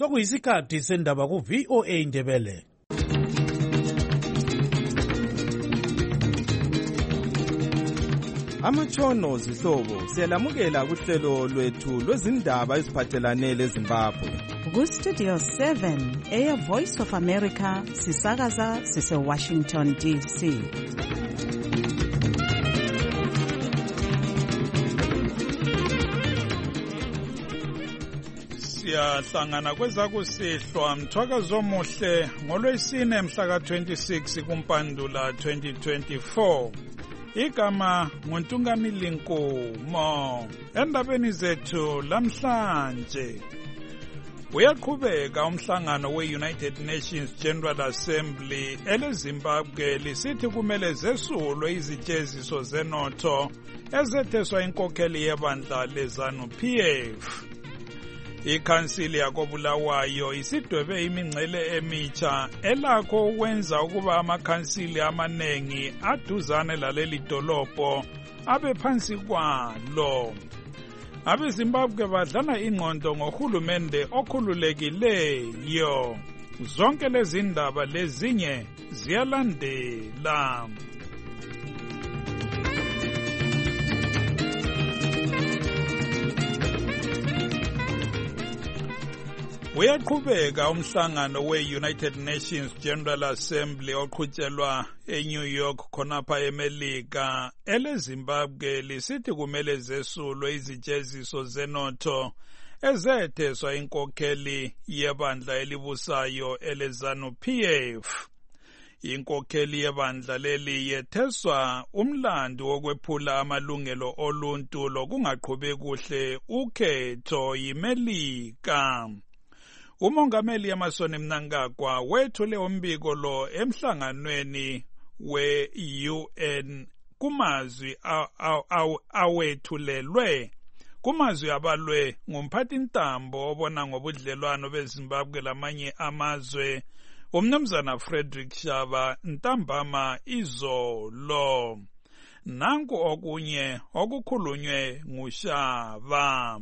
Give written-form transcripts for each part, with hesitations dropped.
Sokuyisikhathi sendaba ku VOA Indebele. Amatshono zihlobo siyalamukela kuhlelo lwethu lwezindaba eziphathelane leZimbabwe. Ku Studio 7 Air Voice of America sisakaza sise Washington DC. Siyahlangana kwezakusihlwa mthwakazo omuhle ngolwesine mhla ka-26 kuMpandula 2024. Igama nguNtungamili Nkomo. Endabeni zethu lamhlanje uyaqhubeka umhlangano we-United Nations General Assembly eleZimbabwe lisithi kumele zesulwe izityeziso zenotho ezetheswa inkokheli yebandla leZANU-PF. Ikhansili yakobulawayo isidwebe imingcele emitsha elakho ukwenza ukuba amakhansili amaningi aduzane laleli dolobho abe phansi kwalo. AbeZimbabwe badlala ingqondo ngohulumende okhululekileyo. Zonke lezi ndaba lezinye ziyalandela. Uyaqhubeka umhlangano we-United Nations General Assembly oqhutshelwa eNew York khonapha eMelika eleZimbabwe lisithi kumele zesulwe izityeziso zenotho ezetheswa inkokheli yebandla elibusayo eleZANU-PF. Inkokheli yebandla leli yetheswa umlando wokwephula amalungelo oluntu lokungaqhubi kuhle ukhetho yiMelika. Umongameli Emmerson Mnangagwa wethule umbiko lo emhlanganweni we-UN kumazwi awethulelwe kumazwi abalwe ngumphathintambo obona ngobudlelwano beZimbabwe lamanye amazwe umnumzana Frederick Shaba ntambama izolo. Nanku okunye okukhulunywe nguShaba.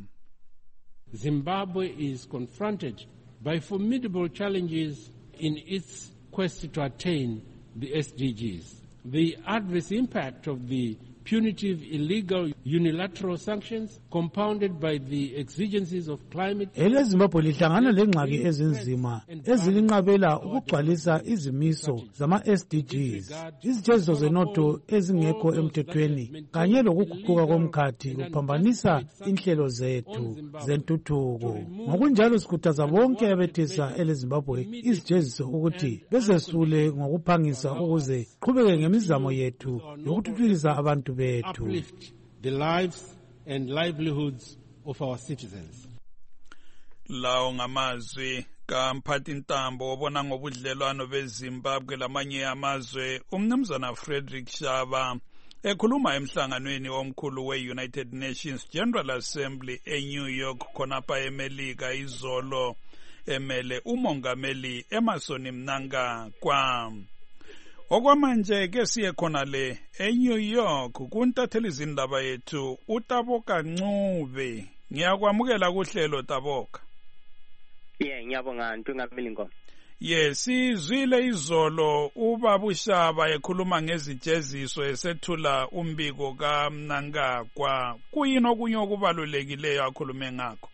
Zimbabwe is confronted by formidable challenges in its quest to attain the SDGs. The adverse impact of the punitive, illegal, unilateral sanctions compounded by the exigencies of climate. EleZimbabwe lihlangana lengxaki ezinzima ezilinqabela ukugcwalisa izimiso zama-SDGs, izityeziso zenotho ezingekho emthethweni kanye lokuguquka komkhathi kuphambanisa inhlelo zethu zentuthuko. Ngokunjalo sikhuthaza bonke abethesa eleZimbabwe izityeziso ukuthi bezesule ngokuphangisa ukuze qhubeke ngemizamo yethu yokuthuthukisa abantu uplift the lives and livelihoods of our citizens. Lawo ngamazwi kamphathintambo obona ngobudlelwano beZimbabwe lamanye amazwe umnumzana Frederick Shaba ekhuluma emhlanganweni omkhulu we-United Nations General Assembly eNew York khonapha eMelika izolo emele umongameli Emmerson Mnangagwa. Okwamanje ke siye khona le eNew York kuntatheli izindaba yethu uTaboka Ncube. Ngiyakwamukela kuhlelo Taboka. Ngiyabonga Ntungamili Nkomo. Sizwile izolo ubaba uShaba ekhuluma ngezityeziso esethula umbiko kaMnangagwa. Kuyini okunye okubalulekileyo akhulume ngakho?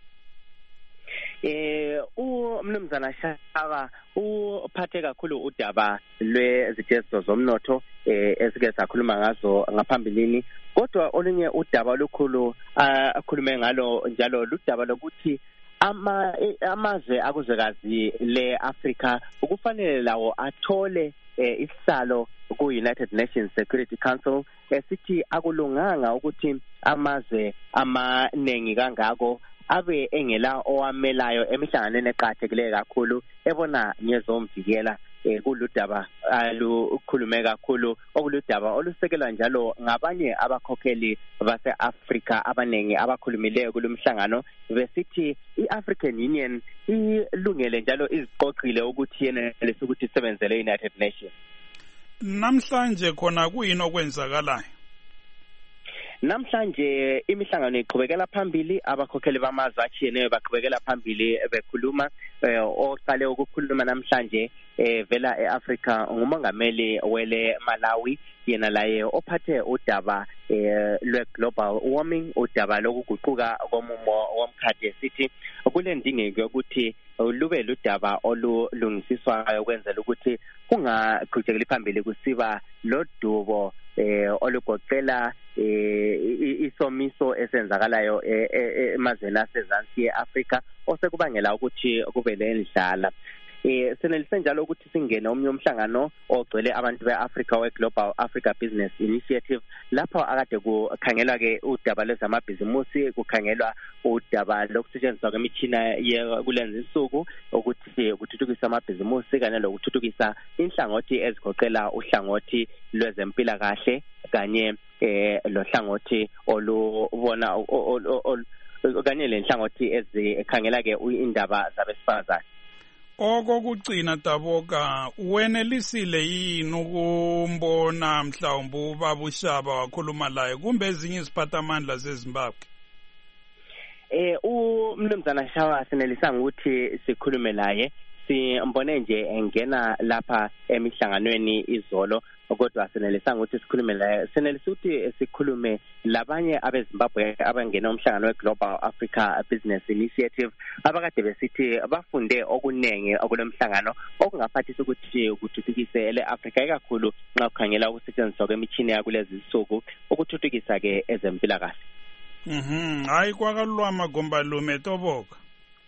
Umnumzana Shaba uphathe kakhulu udaba lwezityeziso zomnotho esike sakhuluma ngazo ngaphambilini, kodwa olunye udaba olukhulu akhulume ngalo njalo ludaba lokuthi amazwe akuzwekazi le-Afrika ukufanele lawo athole isihlalo ku-United Nations Security Council. Sithi akulunganga ukuthi amazwe amaningi kangako abe engela owamelayo emihlanganweni eqhathekile kakhulu ebona ngezomvikela kuludaba alukhulume kakhulu okuludaba olusekelwa njalo ngabanye abakhokheli base-Afrika abaningi abakhulumileyo kulumhlangano besithi i-African Union ilungele njalo iziqoqile ukuthi yenelise ukuthi isebenzele i-United Nations. Namhlanje khona kuyini okwenzakalayo? namhlanje imihlangano iqhubekela phambili abakhokheli bamazwe atshiyeneyo baqhubekela phambili bekhuluma oqale ukukhuluma namhlanje vela eAfrica ngumongameli wele Malawi yena laye ophathe udaba lwe-global warming udaba lokuguquka komumo womkhathi esithi kulendingeko yokuthi lube ludaba olulungisiswayo ukwenzela ukuthi kungaqhubekeli phambili kusiba lodubo olugoqela isomiso esenzakalayo emazweni asezansi eAfrica osekubangela ukuthi kube lendlala. Senelise njalo ukuthi singene omnye umhlangano ogcwele abantu beAfrica we-Global Africa Business Initiative lapho akade kukhangelwa ke udaba lwezamabhizimusi kukhangelwa udaba lokusetshenziswa kwemitshina kulenza insuku ukuthi kuthuthukisa amabhizimusi kanye lokuthuthukisa inhlangothi ezigoqela uhlangothi lwezempilakahle kanye lohlangothi olubona kanye lenhlangothi ezikhangela ke indaba zabesifazane. Okokugcina Taboka wenelisile yini ukumbona mhlawumbe ubaba uShaba wakhuluma laye kumbe ezinye iziphathamandla zeZimbabwe? Umnumzana Shaba sinelisanga ukuthi sikhulume laye simbone nje engena lapha emihlanganweni izolo kodwa sinelisanga ukuthi sikhulume laye sinelisa ukuthi sikhulume labanye abeZimbabwe abangena umhlangano weGlobal Africa Business Initiative abakade besithi bafunde okunenge okulemhlangano okungaphathisa ukuthi kuthuthukise leAfrica ikakhulu nxa kukhangela ukusetshenziswa kwemitshini yakulezi insuku ukuthuthukisa ke ezempilakahle. Hayi kwakalwa magomba lume Toboka.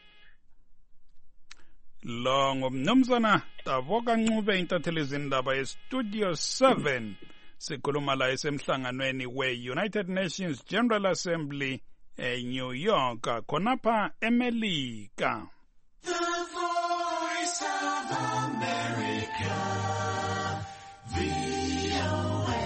Lo ngumnumzana Taboka Ncube intatheli zindaba yeStudio 7 sikhuluma la esemhlanganweni we-United Nations General Assembly eNew York khonapha eMelika. The Voice of America, VOA.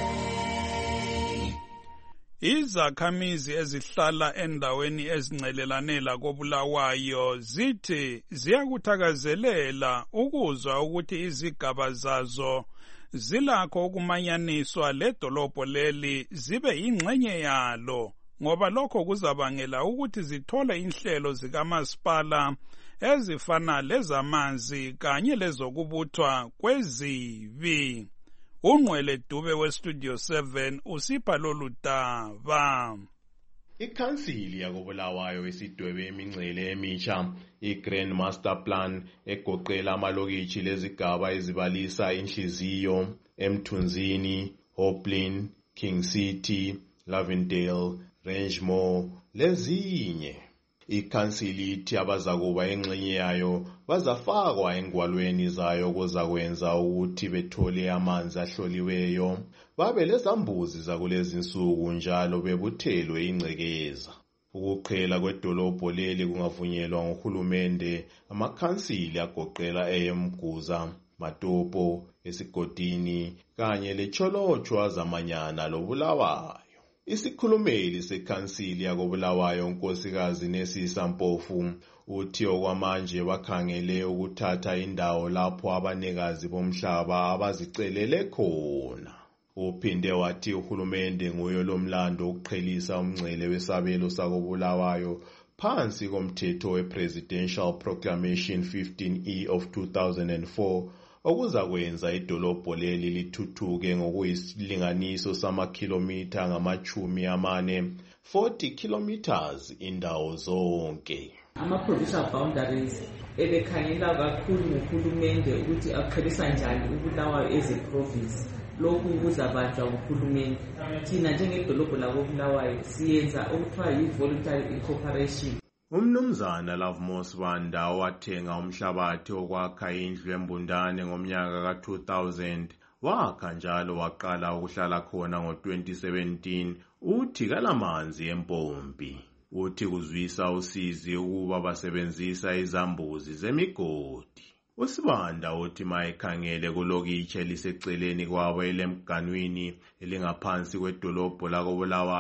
Izakhamizi ezihlala endaweni ezincelelane koBulawayo zithi ziyakuthakazelela ukuzwa ukuthi izigaba zazo zilakho ukumanyaniswa ledolobho leli zibe ingxenye yalo ngoba lokho kuzabangela ukuthi zithole inhlelo zikamasipala ezifana lezamanzi kanye lezokubuthwa kwezibi. Unqwele Dube weStudio 7 usipha lolu daba. Ikhansili yakoBulawayo isidwebe imingcele emitsha iGrand Master Plan egoqela amalokitshi lezigaba ezibalisa Inhliziyo, Emthunzini, Hoplin, King City, Lavendale, Rangemore lezinye. Ikhansili ithi abazakuba engxenye yayo bazafakwa engwalweni zayo kuzakwenza ukuthi bethole amanzi ahloliweyo babe lezambuzi zakulezi insuku njalo bebuthelwe ingcekeza. Ukuqhela kwedolobho leli kungavunyelwa nguhulumende amakhansili agoqela eMguza, Matopo, Esigodini kanye leCholochwa zamanyana loBulawayo. Isikhulumeli sekhansili yakoBulawayo unkosikazi Nesisa Mpofu uthi okwamanje bakhangele ukuthatha indawo lapho abanikazi bomhlaba abazicelele khona. Uphinde wathi uhulumende nguye lomlando ukuqhelisa umngcele wesabelo sakoBulawayo phansi komthetho wePresidential Proclamation 15E of 2004 okuzakwenza idolobho leli lithuthuke ngokuyisilinganiso samakhilomitha ngama-40 kilometers indawo zonke. Ama-provincial boundaries ebekhangela kakhulu nguhulumende ukuthi aqhelisa njani uBulawayo as a province. Lokhu kuzabanjwa nguhulumende. Thina njengedolobho lakoBulawayo siyenza okuthiwa yi-voluntary incorporation. Umnumzana Lavmos Banda wathenga umhlabathi okwakha indlu embundane ngomnyaka ka-2000 wakha njalo waqala ukuhlala khona ngo-2017 uthi kalamanzi empompi. Uthi kuzwisa usizi ukuba basebenzisa izambuzi zemigodi. Usibanda uthi mayekhangele kulokitshi eliseceleni kwabo elemganwini elingaphansi kwedolobho lakoBulawayo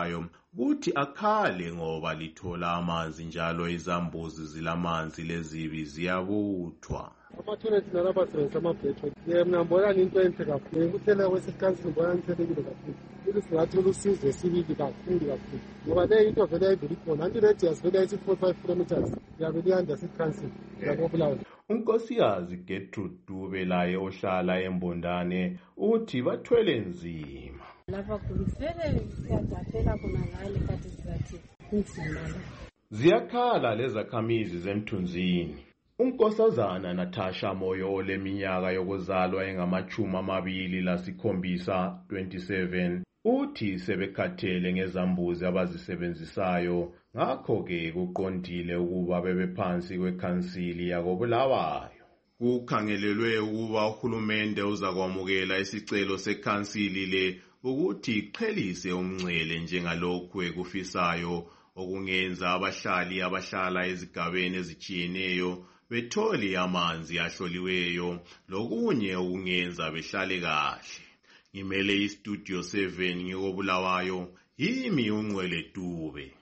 kuthi akhale ngoba lithola amanzi njalo izambuzi zilamanzi lezibi ziyabuthwa. Ama-toilet nalapha sibenzisa ama-battery. Mina ngibona into enhle kakhulu. Ukuthela kwesikansini ngibona nithelekile kakhulu. Ukuthi singathola usizo esibili kakhulu. Ngoba le into vele ayiveli khona. Anti-radius vele ayisi 45 kilometers. Yavele ihanda sikansini. Ngiyakubulawa. Unkosikazi Gertrude Dube laye ohlala eMbondane uthi bathwele nzima. Lapha kulisele siyajafela khona ngale khathi sizathi inzima la. Ziyakhala lezakhamizi zemthunzini. Unkosazana Natasha Moyo leminyaka yokuzalwa engama-27 27 uthi sebekhathele ngezambuzi abazisebenzisayo, ngakho ke kuqondile ukuba bebephansi kwekhansili yakoBulawayo. Kukhangelelwe ukuba uhulumende uzakwamukela isicelo sekhansili le ukuthi iqhelise umngcele njengalokhu ekufisayo, okungenza abahlali abahlala ezigabeni ezitshiyeneyo bethole amanzi ahloliweyo, lokunye okungenza behlale kahle. Ngimele istudio 7 ngikoBulawayo, yimi uNgcwele Dube.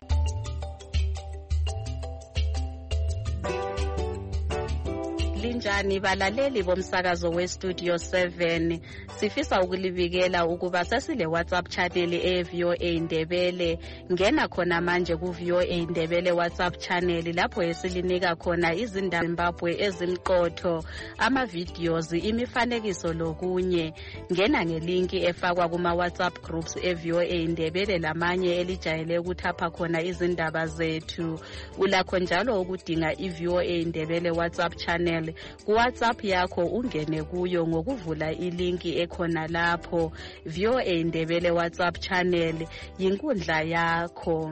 Linjani balaleli bomsakazo weStudio 7, sifisa ukulibikela ukuba sesile WhatsApp channel eVOA Ndebele. Ngena khona manje kuVOA Ndebele WhatsApp channel lapho esilinika khona izindaba Zimbabwe ezimqotho, ama-videos, imifanekiso lokunye. Ngena ngelinki efakwa kuma WhatsApp groups eVOA Ndebele lamanye elijayele ukuthapha khona izindaba zethu. Ulakho njalo ukudinga iVOA Ndebele WhatsApp channel kuWhatsApp yakho, ungene kuyo ngokuvula ilinki ekhona lapho. VOA Ndebele WhatsApp channel yinkundla yakho.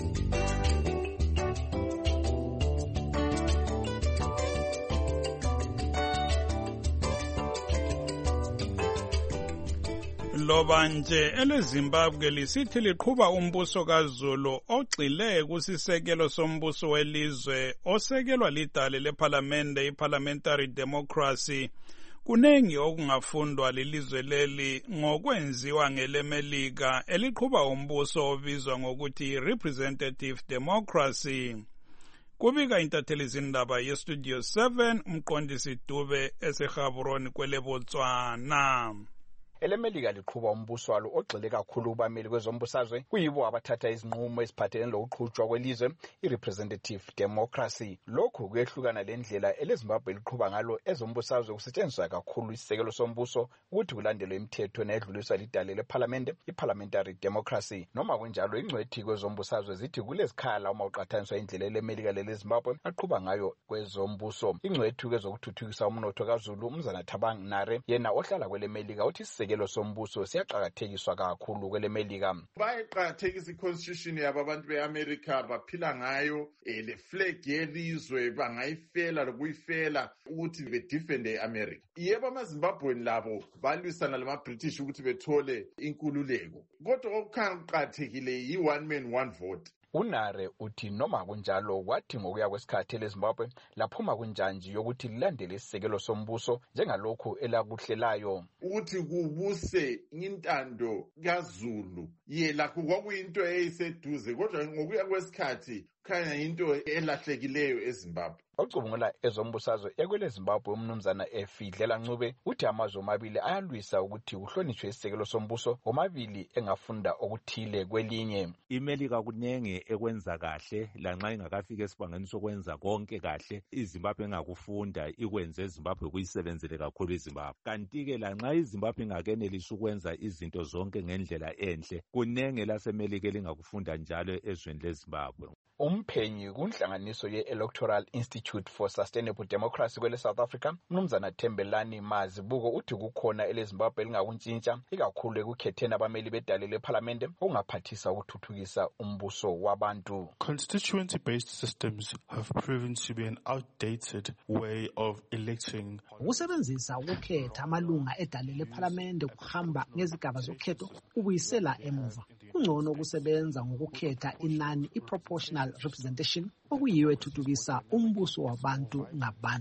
Loba nje eleZimbabwe lisithi liqhuba umbuso kaZulu ogxile kusisekelo sombuso welizwe osekelwa lidale leParliamente, iParliamentary Democracy, kunengi okungafundwa lilizwe leli ngokwenziwa ngeleMelika eliqhuba umbuso obizwa ngokuthi Representative Democracy. Kubika intatheli zindaba yeStudio 7 umqondisi Dube eseGaborone kweleBotswana. EleMelika liqhuba umbuso walo ogxile kakhulu kubameli kwezombusazwe, kuyibo abathatha izinqumo eziphathelene lokuqhutshwa kwelizwe, i-representative democracy. Lokhu kuyehlukana lendlela eleZimbabwe liqhuba ngalo ezombusazwe kusetshenziswa kakhulu isisekelo sombuso ukuthi kulandelwe imithetho nedluliswa lidale leParliamente, i-parliamentary democracy. Noma kunjalo ingcwethi kwezombusazwe zithi kulezikhala uma uqhathaniswa indlela eleMelika leleZimbabwe aqhuba ngayo kwezombuso. Ingcwethi kwezokuthuthukisa umnotho kaZulu uMzana Thabang Nare yena ohlala kweleMelika uthi isekelo sombuso siyaqhakathekiswa kakhulu kweleMelika. Bayiqhakathekisa iconstitution yabo abantu beAmerica baphila ngayo, le flag yelizwe bangayifela lokuyifela ukuthi bedefende iAmerica. Yebo amaZimbabweni labo balwisana lamaBritish ukuthi bethole inkululeko, kodwa okuqhakathekile yi-one man one vote. Unare uthi noma kunjalo kwathi ngokuya kwesikhathi leZimbabwe laphuma kunjanji yokuthi lilandele isisekelo sombuso njengalokhu elakuhlelayo ukuthi kubuse intando kaZulu yela kwakuyinto eyiseduze, kodwa ngokuya kwesikhathi khanya into elahlekileyo eZimbabwe. Ocubungula ezombusazwe ekweleZimbabwe umnumzana Efidlela Ncube uthi amazwe omabili ayalwisa ukuthi kuhlonishwe isisekelo sombuso, omabili engafunda okuthile kwelinye. iMelika kunenge ekwenza kahle lanxa ingakafika esibangeni sokwenza konke kahle, iZimbabwe engakufunda ikwenze eZimbabwe kuyisebenzele kakhulu iZimbabwe. Kanti-ke lanxa iZimbabwe ingakenelisa ukwenza izinto zonke ngendlela enhle, kunenge laseMelika elingakufunda njalo ezweni leZimbabwe. Umphenyi kunhlanganiso ye-Electoral Institute for Sustainable Democracy kwele South Africa, umnumzana Thembelani Mazibuko uthi kukhona eleZimbabwe elingakuntshintsha ikakhulu ekukhetheni abameli bedale leParliamente okungaphathisa ukuthuthukisa umbuso wabantu. Constituency-based systems have proven to be an outdated way of electing. Ukusebenzisa ukukhetha amalunga edale leParliamente kuhamba ngezigaba zokhetho ubuyisela emuva. Kungcono ukusebenza ngokukhetha inani i-proportional representation okuyiyo ethuthukisa umbuso wabantu ngabantu.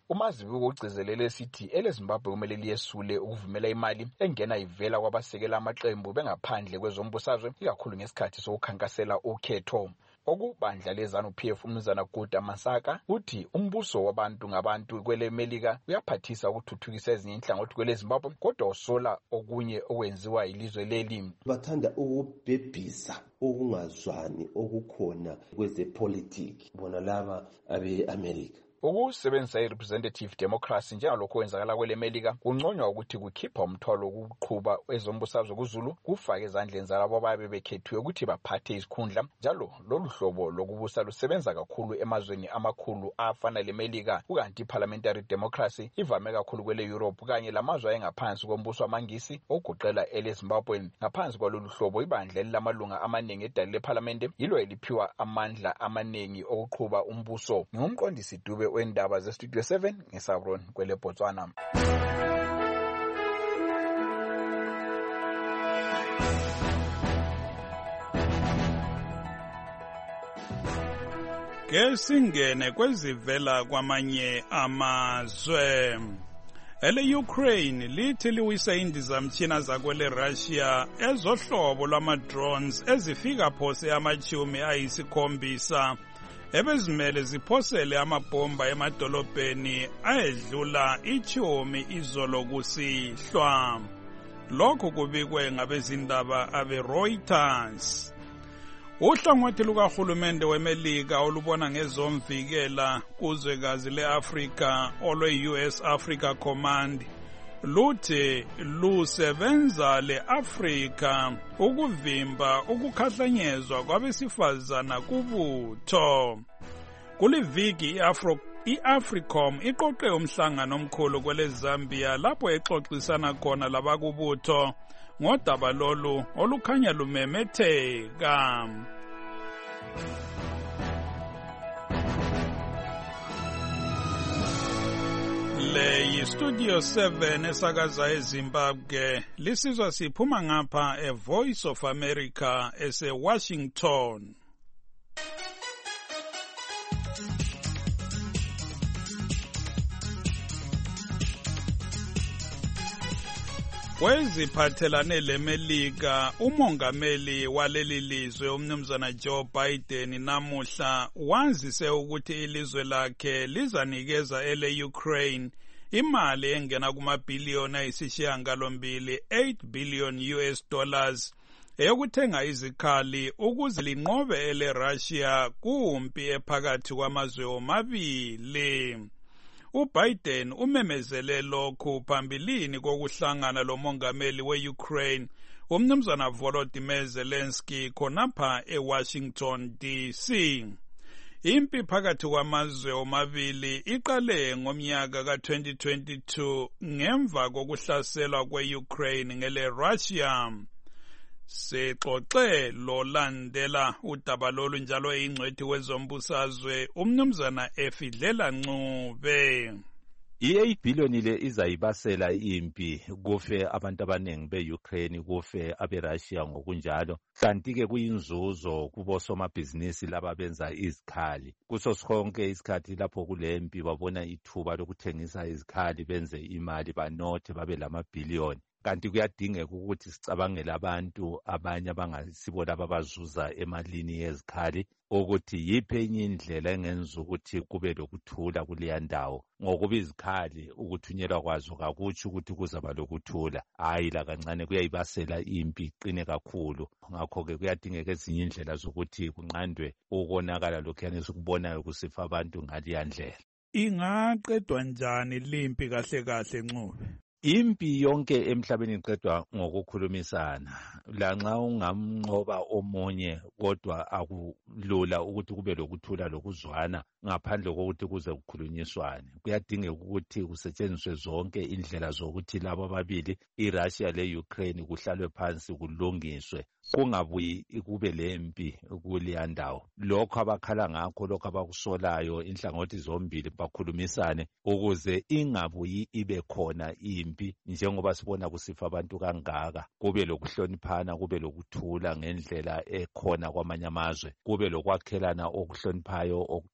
uMazibuko ugcizelele esithi eleZimbabwe kumele liyesule ukuvumela imali engena ivela kwabasekela amaqembu bengaphandle kwezombusazwe ikakhulu ngesikhathi sokukhankasela ukhetho. Okubandla leZANU-PF umnumzana Guda Masaka uthi umbuso wabantu ngabantu kwele Melika uyaphathisa ukuthuthukisa ezinye inhlangothi kwele Zimbabwe kodwa usola okunye okwenziwa ilizwe leli. Bathanda ukubhebhisa ukungazwani okukhona kwezepolitiki bona laba abe-America. Ukusebenzisa i-representative democracy njengalokho kwenzakala kwele Melika kunconywa ukuthi kukhipha umthwalo wokuqhuba ezombusazwe kuZulu kufake ezandleni zalabo ababe bekhethiwe ukuthi baphathe isikhundla. Njalo lolu hlobo lokubusa lusebenza kakhulu emazweni amakhulu afana leMelika, ukanti parliamentary democracy ivame kakhulu kwele Europe kanye lamazwe ayengaphansi kombuso wamangisi ogoqela eleZimbabwe. Ngaphansi kwalolu hlobo ibandla lamalunga amaningi edali leParliament yilo eliphiwa amandla amaningi okuqhuba umbuso. Ngumqondisi Dube wendaba zeStudio 7 ngeSabron kwele Botswana. Kesingene kwezivela kwamanye amazwe. Ele-Ukraine lithi liwisa indizamtshina zakwele Russia ezohlobo lwama-drones ezifika phose amachumi ayisikhombisa ebezimele ziphosele amabhomba emadolobheni ayedlula ichumi izolo kusihlwa. Lokhu kubikwe ngabezindaba abe-Reuters. Uhlangothi lukahulumende weMelika olubona ngezomvikela kuzwekazi le-Afrika olwe-US Africa Command luthi lusebenza le-Afrika ukuvimba ukukhahlanyezwa kwabesifazana kubutho. Kuliviki i-Africom iqoqe umhlangano omkhulu kwele Zambia lapho exoxisana khona labakubutho ngodaba lolu olukhanya lumemetheka. Le yiStudio 7 esakaza eZimbabwe lisizwa siphuma ngapha eVoice of America ese-Washington. Kweziphathelane leMelika, umongameli waleli lizwe umnumzana Joe Biden namuhla wazise ukuthi ilizwe lakhe lizanikeza ele-Ukraine imali engena kumabhiliyoni ayisishiyagalombili $8 billion eyokuthenga izikhali ukuze linqobe ele-Russia kumpi ephakathi kwamazwe omabili. uBiden umemezele lokhu phambilini kokuhlangana lomongameli we-Ukraine umnumzana Volodymyr Zelensky khonapha eWashington DC. Impi phakathi kwamazwe omabili iqale ngomnyaka ka-2022 ngemva kokuhlaselwa kwe-Ukraine ngele-Russia. Sexoxe lolandela udaba lolu njalo ingcwethi wezombusazwe umnumzana Efidlela Ncube. I-8 billion le izayibasela impi kufe abantu abaningi be-Ukraine kufe abe-Russia ngokunjalo kanti-ke kuyinzuzo kubosomabhizinisi laba benza izikhali kuso sonke isikhathi lapho kule mpi babona ithuba lokuthengisa izikhali benze imali banothe babe lamabhiliyoni. Kanti kuyadingeka ukuthi sicabangele abantu abanye abangasibo laba abazuza emalini yezikhali ukuthi yiphi enye indlela engenza ukuthi kube lokuthula kuleya ndawo ngokuba izikhali ukuthunyelwa kwazo kakutsho ukuthi kuzaba lokuthula hayi la kancane kuyayibasela impi iqine kakhulu. Ngakho-ke kuyadingeka ezinye indlela zokuthi kunqandwe ukonakala lokhuyana esikubonayo kusifa abantu ngaleya ndlela. Ingaqedwa njani limpi kahle kahle Ncube? Impi yonke emhlabeni iqedwa ngokukhulumisana. Lanxa ungamnqoba omunye kodwa akulula ukuthi kube lokuthula lokuzwana ngaphandle kokuthi kuze kukhulunyiswane. Kuyadingeka ukuthi kusetshenziswe zonke indlela zokuthi labo ababili iRussia le-Ukraine kuhlalwe phansi kulungiswe. Kungabuyi kube lempi kuleya ndawo. Lokho abakhala ngakho lokho abakusolayo inhlangothi zombili bakhulumisane ukuze ingabuyi ibe khona impi njengoba sibona kusifa abantu kangaka. Kube lokuhloniphana, kube lokuthula ngendlela ekhona kwamanye amazwe, kube lokwakhelana okuhloniphayo okuqondileyo.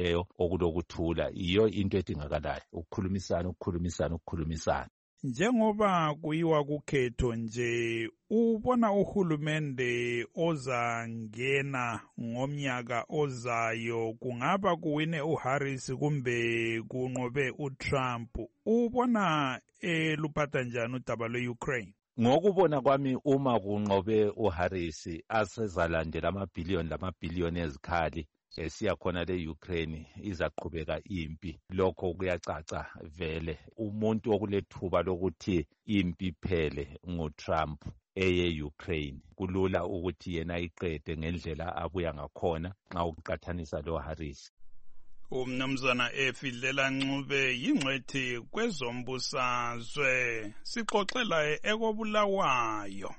okuqondileyo okulokuthula. Iyo into edingakalayo, ukukhulumisana. Njengoba kuyiwa kukhetho nje, ubona uhulumende ozangena ngomnyaka ozayo kungaba kuwine uHarris kumbe kunqobe uTrump, ubona luphatha njani udaba lwe-Ukraine? Ngokubona kwami uma kunqobe uHarris asezalandela amabhiliyoni ezikhali siyakhona le-Ukraine izaqhubeka impi. Lokho kuyacaca vele. Umuntu okulethuba lokuthi impi iphele nguTrump eye-Ukraine. Kulula ukuthi yena iqede ngendlela abuya ngakhona nxa ukuqathanisa lo-Harris. Umnumzana Efidlela Ncube yingcwethi kwezombusazwe, sixoxela ekobulawayo.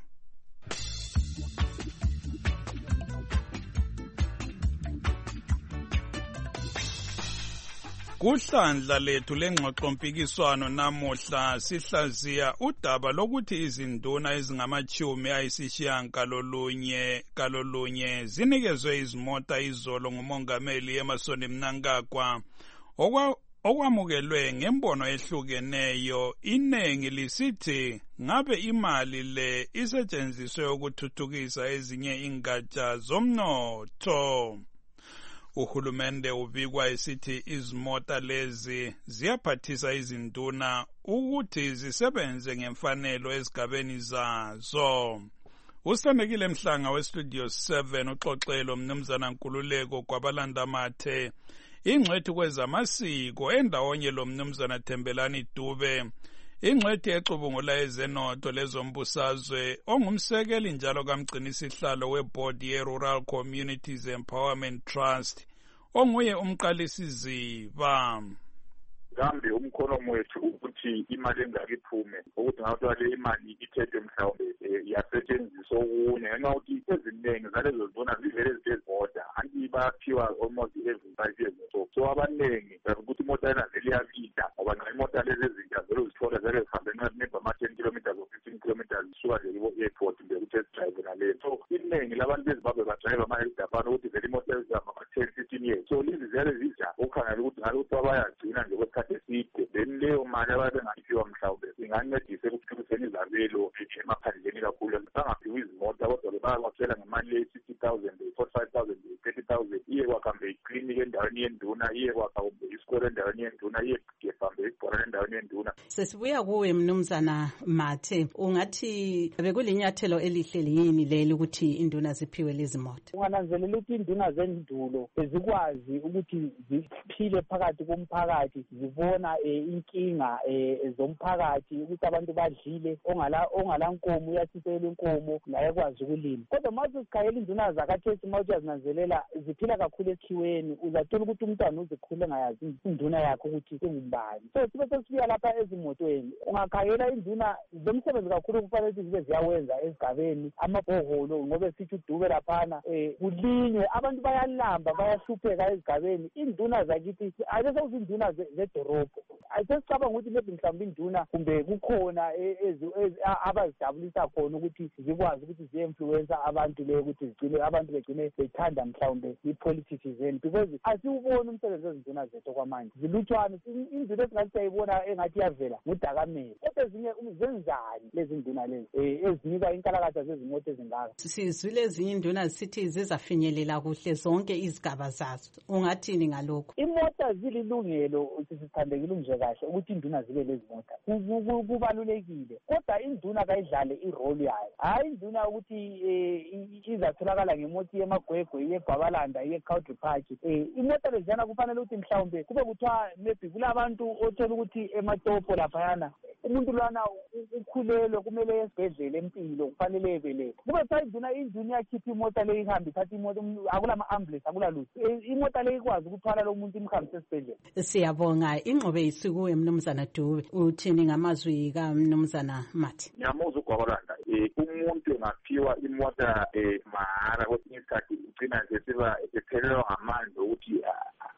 Kuhlandla lethu lengxoxompikiswano namuhla sihlaziya udaba lokuthi izinduna ezingama-90 zinikezwe izimota izolo ngumongameli Emmerson Mnangagwa, okwamukelwe ngembono ehlukeneyo. Iningi lisithi ngabe imali le isetshenziswe ukuthuthukisa ezinye ingatsha zomnotho. Uhulumende ubikwa esithi izimota lezi ziyaphathisa izinduna ukuthi zisebenze ngemfanelo ezigabeni zazo. Usithembekile Mhlanga weStudio 7 uxoxelo mnumzana Nkululeko kwabalandamathe, ingcwethi kwezamasiko endawonye lo mnumzana Thembelani Dube, ingcwethi exubungula ezenotho lezombusazwe, ongumsekeli njalo kamgcinisihlalo weboard ye-Rural Communities Empowerment Trust, onguye umqalisiziba. Kambe umkhono wethu ukuthi imali engakiphume ukuthi ngakho le imali ithethe mhlawumbe yasetshenziswa okunye ngenxa yokuthi eziningi zalezo zibona zivele zizodwa anti baphiwa almost every 5 years so abaningi ukuthi imoto yena vele iyabida ngoba nxa imoto lezi ezintsha vele uzithola vele zihambe ngemva ama-10 kilometers or 15 kilometers zisuka nje ku-airport kumbe ukuthi ezidrayive naleyo. So iningi labantu bezimbabwe badrayiva ama-helicopter ukuthi vele imoto ezihamba ama-10-15 years. So lezi vele zija ukukhangela ukuthi ngalukuthi abayagcina nje kwesikhathi eside, then leyo mali ababengayiphiwa mhlawumbe ingancedisa ekuthuthukiseni izabelo emaphandleni kakhulu. Bangaphiwa izimota kodwa bayakwakhela ngemali ye-60,000, 45,000, 30,000, iye kwakhambe ikliniki endaweni yenduna, iye kwakhambe isikole endaweni yenduna, iye gebhambe ibhorane endaweni yenduna. Sesibuya kuwe mnumzana Mathe, ungathi bekulinyathelo elihle yini leli ukuthi induna ziphiwe lezi moto? Ungananzelela ukuthi induna zendulo bezikwazi ukuthi ziphile phakathi komphakathi, zibona inkinga zomphakathi ukuthi abantu badlile, ongala nkomo uyasisela inkomo naye ekwazi ukulima. Kodwa mase sikhayela induna zakhathesi mawuthi yazinanzelela ziphila kakhulu ekhiweni, uzathola ukuthi umntwana uzikhule ngayazi induna yakhe ukuthi ingubani. So sibe sesifika lapha ezimotweni, ungakhayela induna zomsebenzi kakhulu kufanele ukuthi zibe ziyawenza ezigabeni, amabhoholo ngoba sithi uDube laphana kulinywe, abantu bayalamba bayahlupheka ezigabeni. Induna zakithi ayese uzinduna zedorobho, ayesicabanga ukuthi lebi mhlawumbe induna kumbe kukhona abazijabulisa khona ukuthi zikwazi ukuthi zi-influencer abantu le ukuthi zigcine abantu begcine bethanda mhlawumbe i-politics zeni, because asiwuboni umsebenzi wezinduna zethu okwamanje zilutshwane. Induna esingathi siyayibona engathi iyavela nguDakamele, kodwa ezinye zenzani lezi nduna lezi ezinika inkalakatha zezimoto ezingaka? Sizwile ezinye induna zisithi zizafinyelela kuhle zonke izigaba zazo, ungathini ngalokho? Imota zililungelo sisithandekile nje kahle ukuthi induna zibe lezi mota, kubalulekile, kodwa induna kayidlale irole yayo, hayi induna ukuthi izatholakala ngemoti yemagwegwe yeGwabalanda ye-Country Park. Imota leziyana kufanele ukuthi mhlawumbe kube kuthiwa maybe kulabantu othola ukuthi ematopo laphayana umuntu lwana ukhulelwe kumele esibhedlela empilo kufanele ebeleke, kube kuthiwa induna iyakhipha imota le ihambe ithatha imoto, akulama-ambulance akulalutho, imota le ikwazi ukuthwala lo muntu imhambise esibhedlela. Siyabonga. Ingxobe isikuwe mnumzana Dube, uthini ngamazwi kaMnumzana Mathe? Ngiyamuzwa uGwabalanda, umuntu engaphiwa imota mahara kwesinye isikhathi ugcina nje siba ephelelwa ngamandla ukuthi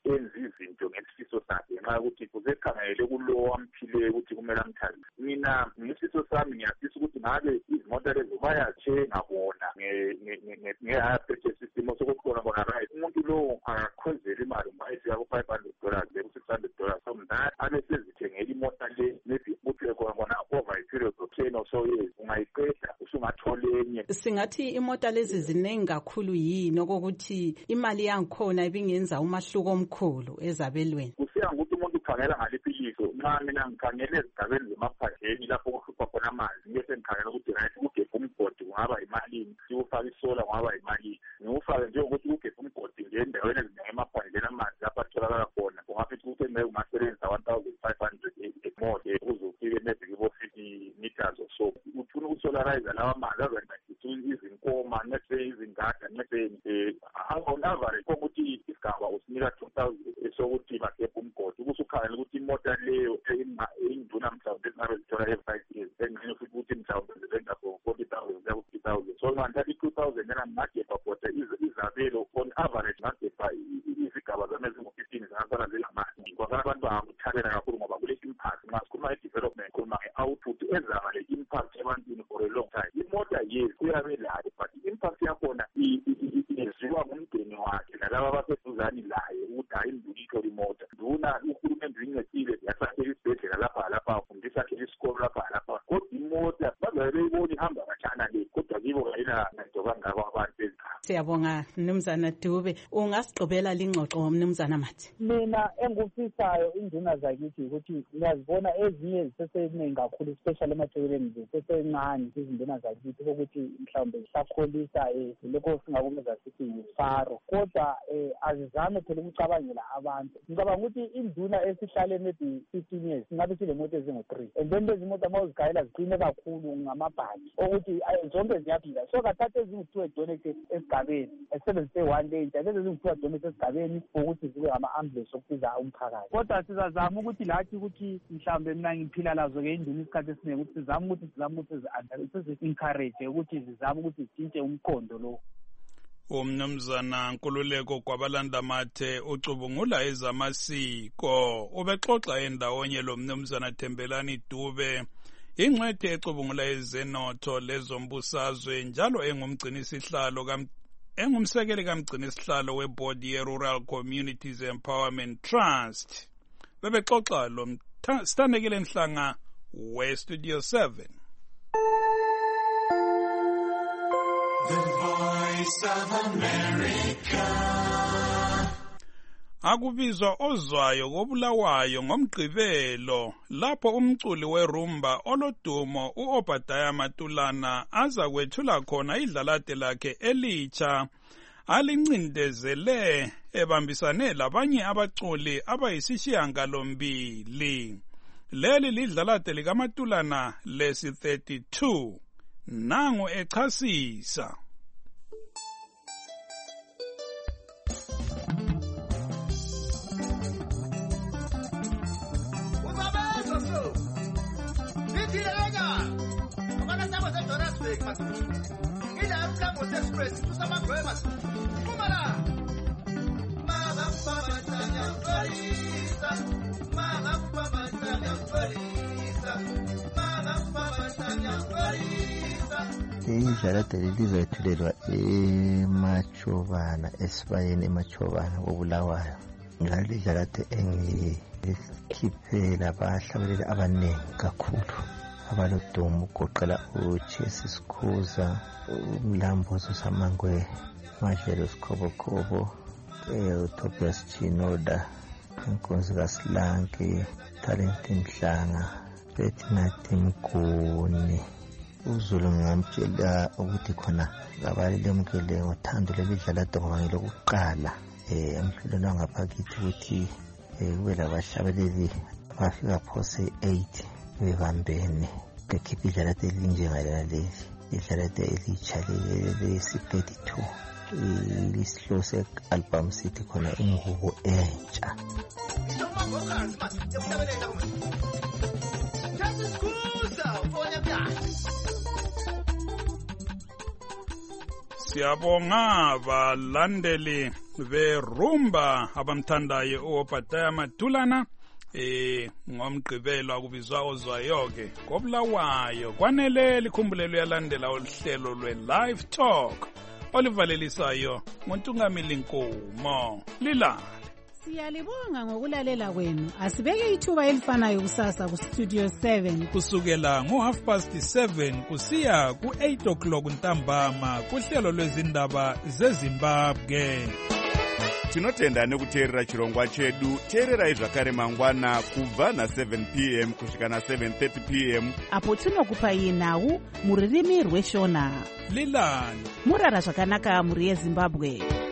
enza izinto ngesifiso sakhe ngenxa yokuthi uzekhangele kulowo wamphileyo ukuthi kumele amthandwe. Mina ngesifiso sami ngiyafisa ukuthi ngabe izimota lezo bayathenga bona nge-hire purchase system sokukhona bona right umuntu lowo akakhonzela imali mayifika ku-$500 ku-$600 so that abesezithengela imota le maybe kuphile khona over a period of 10 or so years ungayiqeda usungathola enye. Singathi imota lezi ziningi kakhulu yini okokuthi imali yangikhona ibingenza umahluko omkhulu ezabelweni? Kusiya ngokuthi umuntu ukhangela ngaliphi iliso. Nxa mina ngikhangele ezigabeni zemaphandleni lapho kuhlupha khona amanzi ngiyese ngikhangela ukuthi right ukugebha umgodi kungaba yimalini, siwufaka isola kungaba yimalini, ngiwufake njengokuthi ukugebha umgodi ngendaweni ezinenge emaphandleni amanzi lapho atholakala khona kungafithi ukuthi kumele ungasebenzisa 1,500 more ukuze ufike maybe kibo-50 meters or so. Ufuna ukusolarize lawa manzi azenza izinkoma nese izingada nese on average kokuthi isigaba usinika 2,000 sokuthi bagebha umgodi ukusukhangela ukuthi imota leyo induna mhlawumbe ezingabe zithola e5 years engxenye futhi ukuthi mhlawumbe zibenza for 40,000 kuya ku-50,000 so ngathatha i-2,000 yena ngingagebha kodwa izabelo on average ngagebha izigaba zami ezingu-15 zingakhona zilamali ngoba abantu bangakuthabela kakhulu ngoba kule impact nxa sikhuluma nge-development khuluma nge-output ezaba le impact ebantwini for a long time. Imota yes kuyabe layo but i-impact yakhona yenziwa ngumndeni wakhe nalaba abaseduzane laye ukuthi hayi induna ithole imota nduna uhulumende uyincedile yasakhela isibhedlela lapha afundisa akhela isikolo lapha kodwa imota bazabe beyibona ihamba katshana le kodwa kibo ayinanto kangako abantu ezikhaya. Siyabonga Mnumzana Dube. Ungasigqibela lingxoxo Mnumzana Mathi? Mina engikufisayo induna zakithi ukuthi ngiyazibona ezinye ziseseningi kakhulu especially emathekweleni zisesencane izinduna zakithi ukuthi mhlawumbe zisakholisa lokho singakubeza sithi yifaro kodwa azizame phela ukucabangela abantu. Ngicabanga ukuthi induna esihlale maybe 15 years singabe sile moto ezingu-3 and then lezi moto mawuzigayela ziqine kakhulu ngamabhaki okuthi zonke ziyaphila so kathatha ezingu-2 donate esigabeni esebenzise 1 day lezi ezingu-2 donate esigabeni ukuthi zibe ama-ambulance okusiza umphakathi kodwa sizazama ukuthi lathi ukuthi mhlawumbe mina ngiphila lazo-ke induna isikhathi esiningi ukuthi sizame ukuthi sizi-encourage ukuthi zizame ukuthi zitshintshe umqondo lo. Umnumzana Nkululeko Gwabalanda Mathe ucubungula ezamasiko ubexoxa endawonye lo mnumzana Thembelani Dube ingcwethe ecubungula ezenotho lezombusazwe njalo engumsekeli kamgcinisihlalo weboard ye-Rural Communities Empowerment Trust. Bebexoxa lo Stanekile Nhlanga we-Studio 7. The Voice of America. Akubizwa ozwayo kobulawayo ngomgqibelo lapho umculi werumba olodumo uObadiah Matulana aza kwethula khona idlalade lakhe elitsha alincindezele ebambisane labanye abaculi abayisishiyangalombili. Leli lidlalade likaMatulana lesi 32 nangu echasisa. Idlalade lizoyethulelwa eMachobana esibayeni eMachobana kobulawayo njalo idlalade engikhiphela abahlabeleli abaningi kakhulu abalodumo ugoqela uChesi Sikhuza, uMlambozo Samangwe, Madlelo Sikhobokobo, uTobias Chinoda, Nkonzi kaSilanke, Talent Mhlanga, Betinathi Mguni. Uzulu ngamtshela ukuthi khona abalemukele ngothando lelidlalade ngoba ngelokuqala emhlolweni wangaphakathi ukuthi kube labahlabeleli abafika phose 8 bebambene bekhipha idlalade elinjengalena leli idlalade elitsha lesi-32 isihloko se-album sithi khona ingubo entsha. Siyabonga balandeli berumba abamthandayo uObadiah Madulana ngomgqibelo kubizwa ozwayo-ke kobulawayo kwanele likhumbulelo yalandela uhlelo lwe-live talk olivalelisayo ngontungamili Nkomo. Lilale. Siyalibonga ngokulalela kwenu. Asibeke ithuba elifanayo kusasa ku-Studio 7 kusukela ngo7:30 kusiya ku8 o'clock ntambama kuhlelo lwezindaba zeZimbabwe. Tinotenda nekuteerera chirongwa chedu. Teererai zvakare mangwana kubva na7 p.m. kusvika na7:30 p.m. apo tinokupai nhau mururimi rweshona. Lilani. Murara zvakanaka muri yeZimbabwe.